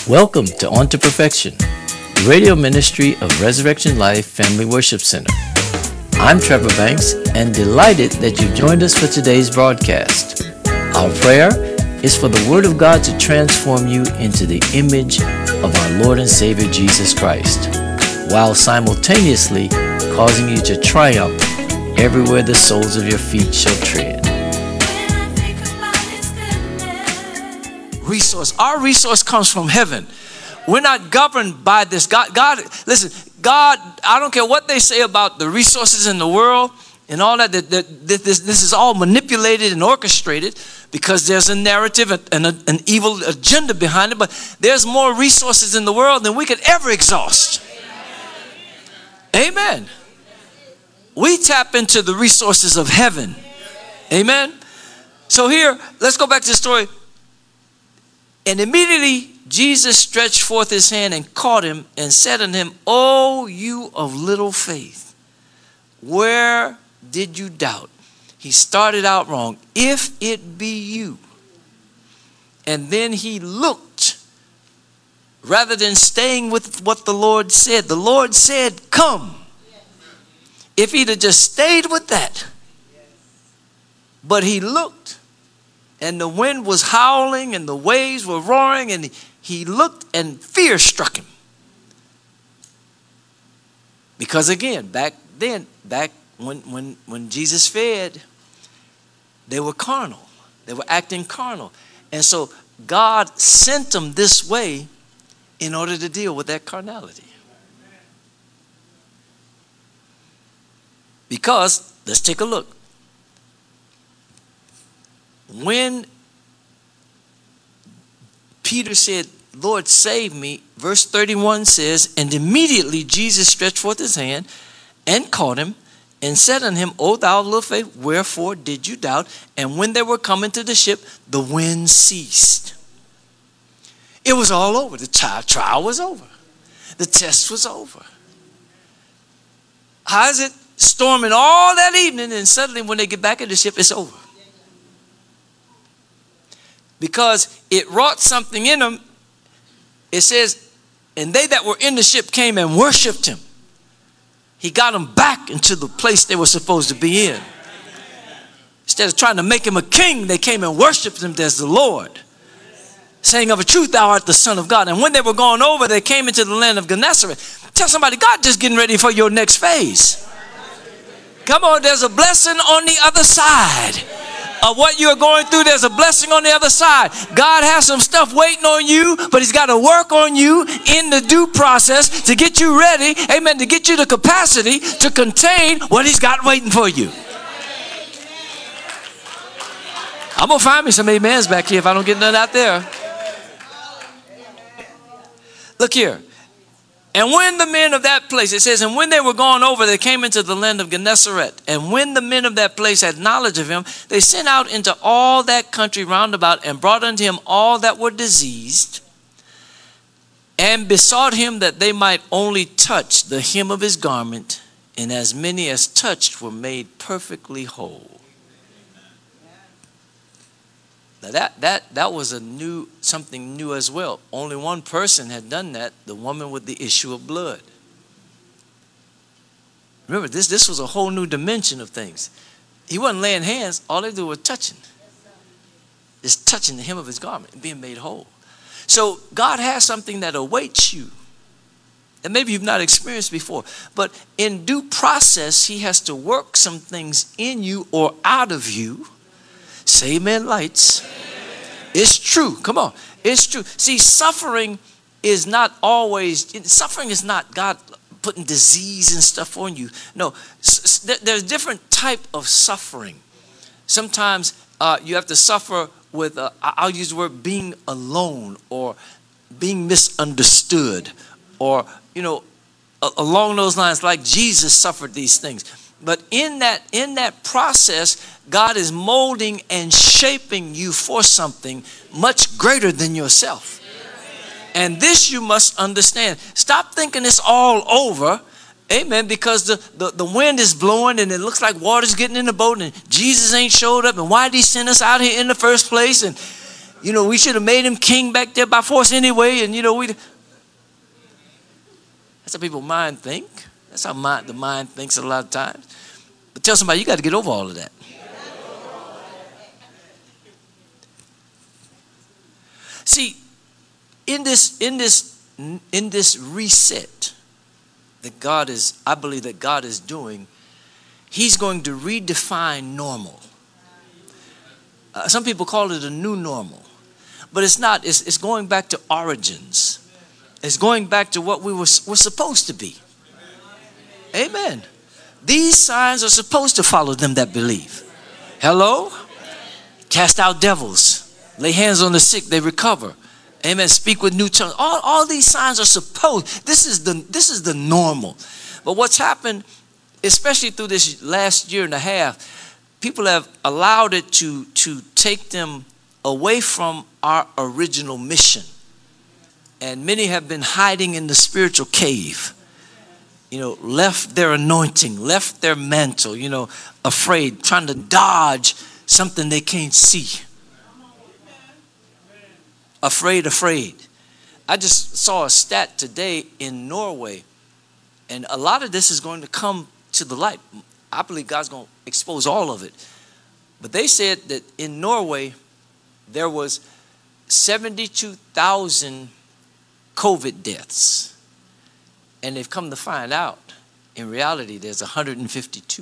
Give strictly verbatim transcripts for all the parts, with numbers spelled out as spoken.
Welcome to On to Perfection, the radio ministry of Resurrection Life Family Worship Center. I'm Trevor Banks and delighted that you've joined us for today's broadcast. Our prayer is for the Word of God to transform you into the image of our Lord and Savior Jesus Christ, while simultaneously causing you to triumph everywhere the soles of your feet shall tread. Resource. Our resource comes from heaven. We're not governed by this. God, God, listen, God, I don't care what they say about the resources in the world and all that, that, that, that this, this is all manipulated and orchestrated because there's a narrative and a, an evil agenda behind it, but there's more resources in the world than we could ever exhaust. Amen. We tap into the resources of heaven. Amen. So here, let's go back to the story. And immediately Jesus stretched forth his hand and caught him and said unto him, O you of little faith, where did you doubt? He started out wrong. If it be you. And then he looked, rather than staying with what the Lord said. The Lord said, come. If he'd have just stayed with that. But he looked. And the wind was howling and the waves were roaring, and he looked and fear struck him. Because again, back then, back when, when, when Jesus fed, they were carnal. They were acting carnal. And so God sent them this way in order to deal with that carnality. Because, let's take a look. When Peter said, Lord, save me, verse thirty-one says, and immediately Jesus stretched forth his hand and caught him and said unto him, O thou of little faith, wherefore did you doubt? And when they were coming to the ship, the wind ceased. It was all over. The trial, trial was over. The test was over. How is it storming all that evening, and suddenly when they get back in the ship, it's over? Because it wrought something in them. It says, and they that were in the ship came and worshiped him. He got them back into the place they were supposed to be in. Instead of trying to make him a king, they came and worshiped him as the Lord, saying, of a truth thou art the Son of God. And when they were going over, they came into the land of Gennesaret. Tell somebody, God just getting ready for your next phase. Come on, there's a blessing on the other side of what you're going through. There's a blessing on the other side. God has some stuff waiting on you, but he's got to work on you in the due process to get you ready, amen, to get you the capacity to contain what he's got waiting for you. I'm going to find me some amens back here if I don't get none out there. Look here. And when the men of that place, it says, and when they were gone over, they came into the land of Gennesaret. And when the men of that place had knowledge of him, they sent out into all that country round about and brought unto him all that were diseased and besought him that they might only touch the hem of his garment. And as many as touched were made perfectly whole. Now that, that, that was a new, something new as well. Only one person had done that, the woman with the issue of blood. Remember, this, this was a whole new dimension of things. He wasn't laying hands. All they do was touching. Just touching the hem of his garment and being made whole. So God has something that awaits you. And maybe you've not experienced before. But in due process, he has to work some things in you or out of you. Say amen, lights. It's true. Come on. It's true. See, suffering is not always, suffering is not God putting disease and stuff on you. No, there's different type of suffering. Sometimes uh, you have to suffer with, uh, I'll use the word being alone or being misunderstood or, you know, along those lines, like Jesus suffered these things. But in that, in that process, God is molding and shaping you for something much greater than yourself. And this you must understand. Stop thinking it's all over. Amen. Because the, the, the wind is blowing and it looks like water's getting in the boat and Jesus ain't showed up. And why did he send us out here in the first place? And You know, we should have made him king back there by force anyway. And, you know, we. That's how people's mind think. That's how mind, the mind thinks a lot of times. But tell somebody, you got to get over all of that. See, in this, in this, in this reset that God is, I believe that God is doing, he's going to redefine normal. Uh, some people call it a new normal, but it's not. It's, it's going back to origins. It's going back to what we were, were supposed to be. Amen. These signs are supposed to follow them that believe. Hello? Cast out devils. Lay hands on the sick, they recover. Amen. Speak with new tongues. All, all these signs are supposed. This is the this is the normal. But what's happened, especially through this last year and a half, people have allowed it to, to take them away from our original mission. And many have been hiding in the spiritual cave. You know, left their anointing, left their mantle, you know, afraid, trying to dodge something they can't see. Afraid, afraid. I just saw a stat today in Norway, and a lot of this is going to come to the light. I believe God's going to expose all of it. But they said that in Norway, there was seventy-two thousand COVID deaths. And they've come to find out, in reality, there's one hundred fifty-two.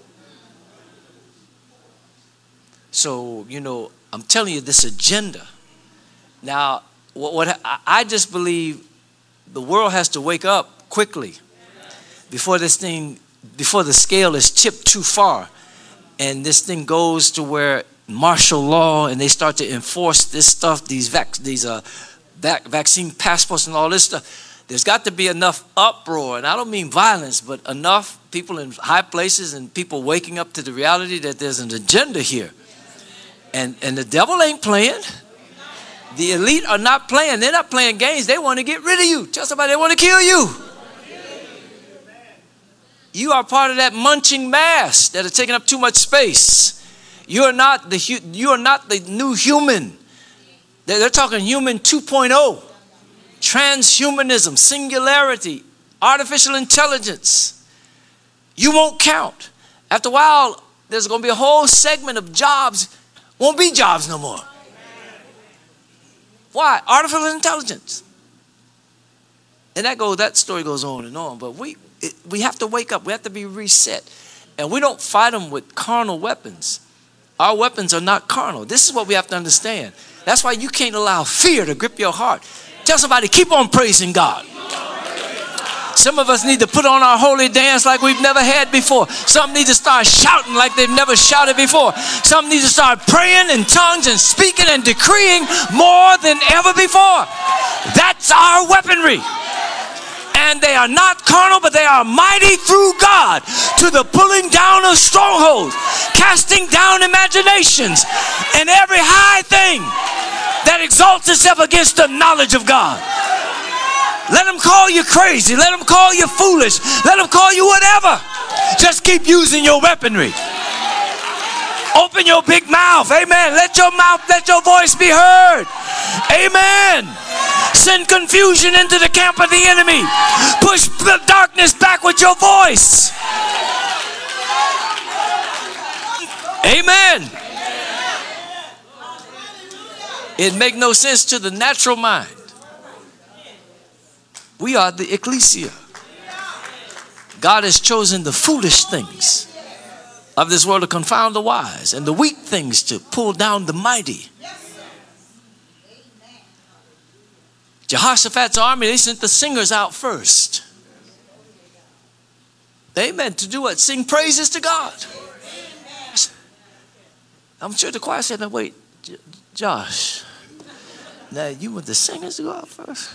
So, you know, I'm telling you, this agenda. Now, what, what I just believe the world has to wake up quickly before this thing, before the scale is tipped too far, and this thing goes to where martial law and they start to enforce this stuff, these vac, these uh, vac, vaccine passports and all this stuff. There's got to be enough uproar, and I don't mean violence, but enough people in high places and people waking up to the reality that there's an agenda here, and and the devil ain't playing. The elite are not playing. They're not playing games. They want to get rid of you. Tell somebody they want to kill you. You are part of that munching mass that are taking up too much space. You are not the, you are not the new human. They're, they're talking human two point oh. Transhumanism, singularity, artificial intelligence. You won't count. After a while, there's going to be a whole segment of jobs. Won't be jobs no more. Why? Artificial intelligence. And that goes, that story goes on and on. But we it, we have to wake up. We have to be reset. And we don't fight them with carnal weapons. Our weapons are not carnal. This is what we have to understand. That's why you can't allow fear to grip your heart. Tell somebody, keep on praising God. Some of us need to put on our holy dance like we've never had before. Some need to start shouting like they've never shouted before. Some need to start praying in tongues and speaking and decreeing more than ever before. That's our weaponry. And they are not carnal, but they are mighty through God to the pulling down of strongholds, casting down imaginations, and every high thing that exalts itself against the knowledge of God. Let them call you crazy. Let them call you foolish. Let them call you whatever. Just keep using your weaponry. Open your big mouth. Amen. Let your mouth, let your voice be heard. Amen. Send confusion into the camp of the enemy. Push the darkness back with your voice. Amen. It makes no sense to the natural mind. We are the ecclesia. God has chosen the foolish things of this world to confound the wise, and the weak things to pull down the mighty. Jehoshaphat's army, they sent the singers out first. Amen. To do what? Sing praises to God. I'm sure the choir said, "Now wait, J- Josh, now you want the singers to go out first?"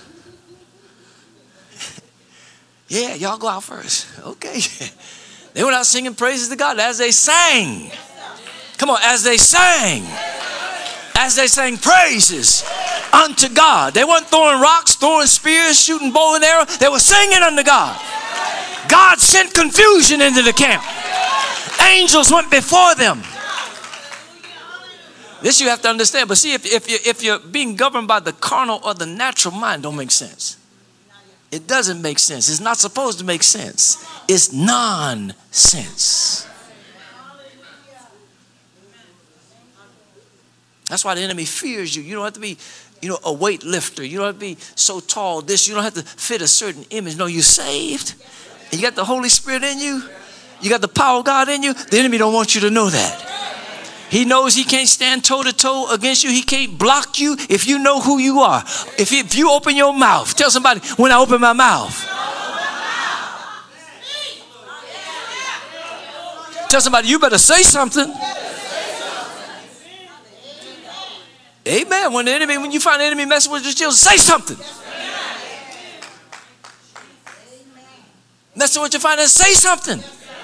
Yeah, y'all go out first. Okay. They went out singing praises to God as they sang. Come on, as they sang. As they sang praises unto God. They weren't throwing rocks, throwing spears, shooting bow and arrow. They were singing unto God. God sent confusion into the camp. Angels went before them. This you have to understand. But see, if, if, you, if you're being governed by the carnal or the natural mind, don't make sense. It doesn't make sense. It's not supposed to make sense. It's nonsense. That's why the enemy fears you. You don't have to be, you know, a weightlifter. You don't have to be so tall. This, you don't have to fit a certain image. No, you're saved. And you got the Holy Spirit in you. You got the power of God in you. The enemy don't want you to know that. He knows he can't stand toe to toe against you. He can't block you if you know who you are. If you, if you open your mouth, tell somebody, when I open my mouth. Tell somebody, you better say something. Amen. When the enemy, when you find the enemy messing with your children, say something. Messing with your finances, say something.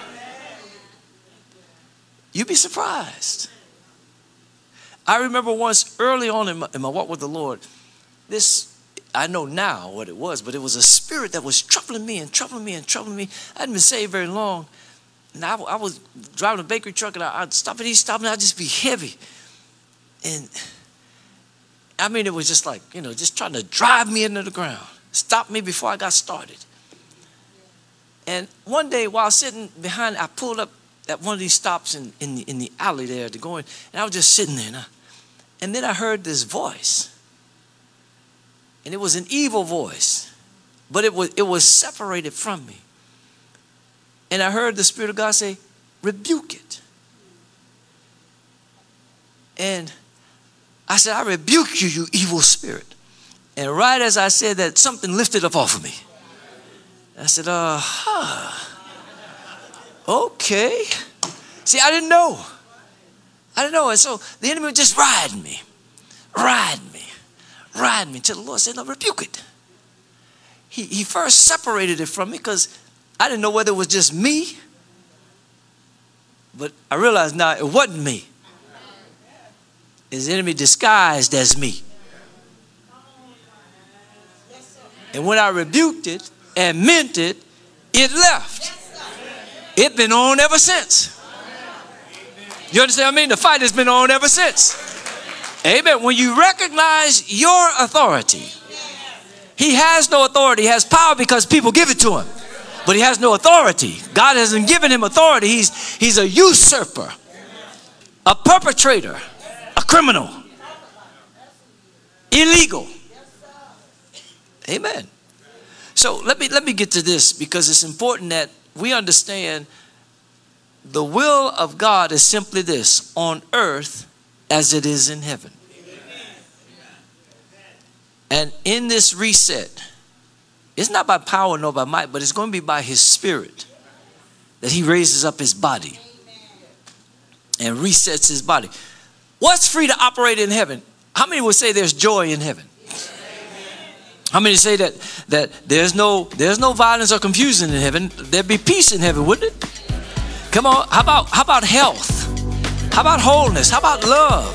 You'd be surprised. I remember once early on in my, in my walk with the Lord, this, I know now what it was, but it was a spirit that was troubling me and troubling me and troubling me. I hadn't been saved very long. And I, I was driving a bakery truck and I, I'd stop at each stop and I'd just be heavy. And I mean, it was just like, you know, just trying to drive me into the ground. Stop me before I got started. And one day while sitting behind, I pulled up at one of these stops in, in, the, in the alley there to go in. And I was just sitting there. And, I, and then I heard this voice. And it was an evil voice. But it was, it was separated from me. And I heard the Spirit of God say, rebuke it. And I said, I rebuke you, you evil spirit. And right as I said that, something lifted up off of me. I said, uh, huh. Okay. See, I didn't know. I didn't know. And so the enemy would just ride me, ride me, ride me until the Lord said, no, rebuke it. He, he first separated it from me because I didn't know whether it was just me. But I realized now it wasn't me. His enemy disguised as me. And when I rebuked it and meant it, it left. It's been on ever since. You understand what I mean? The fight has been on ever since. Amen. When you recognize your authority, he has no authority. He has power because people give it to him. But he has no authority. God hasn't given him authority. He's, he's a usurper, a perpetrator, a criminal, illegal. Amen. So let me let me get to this because it's important that we understand the will of God is simply this: on earth as it is in heaven. And in this reset, it's not by power nor by might, but it's going to be by his Spirit that he raises up his body and resets his body. What's free to operate in heaven? How many would say there's joy in heaven? How many say that that there's no there's no violence or confusion in heaven? There'd be peace in heaven, wouldn't it? Come on, how about how about health? How about wholeness? How about love?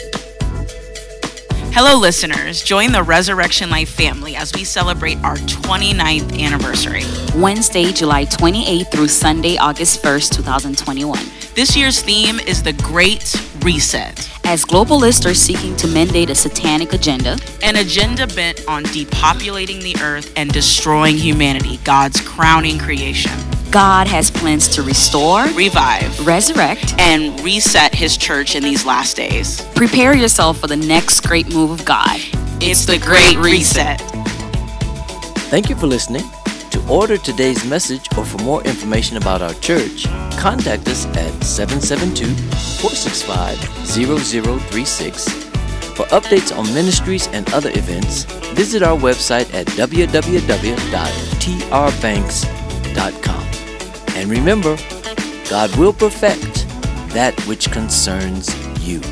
Hello, listeners. Join the Resurrection Life family as we celebrate our twenty-ninth anniversary. Wednesday, July twenty-eighth through Sunday, August first, twenty twenty-one. This year's theme is the Great Reset. As globalists are seeking to mandate a satanic agenda, an agenda bent on depopulating the earth and destroying humanity, God's crowning creation, God has plans to restore, revive, resurrect, and reset his church in these last days. Prepare yourself for the next great move of God. It's the Great Reset. Thank you for listening. To order today's message or for more information about our church, contact us at seven seven two, four six five, zero zero three six. For updates on ministries and other events, visit our website at w w w dot t r banks dot com. And remember, God will perfect that which concerns you.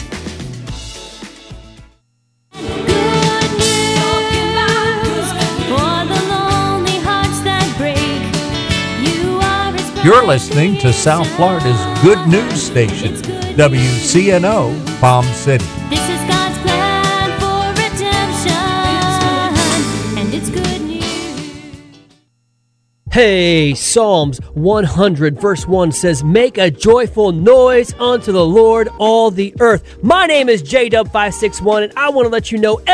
You're listening to South Florida's Good News Station, W C N O, Palm City. This is God's plan for redemption, and it's good news. Hey, Psalms one hundred verse one says, make a joyful noise unto the Lord, all the earth. My name is J Dub five six one, and I want to let you know